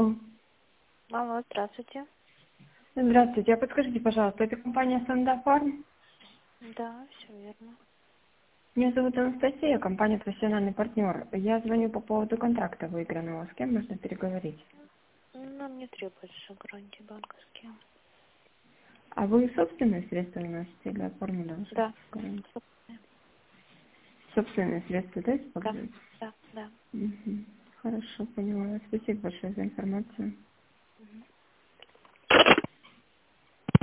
Алло. Алло, здравствуйте. Здравствуйте. А подскажите, пожалуйста, это компания Сандафарм? Да, все верно. Меня зовут Анастасия, компания «Профессиональный партнер». Я звоню по поводу контракта выигранного. С кем можно переговорить? Нам не требуется гарантии банковские. А вы собственные средства носите или оформили уже Да. гарантию? Собственные. Собственные средства, да, Да, используете? да, да. Угу. Хорошо, поняла. Спасибо большое за информацию.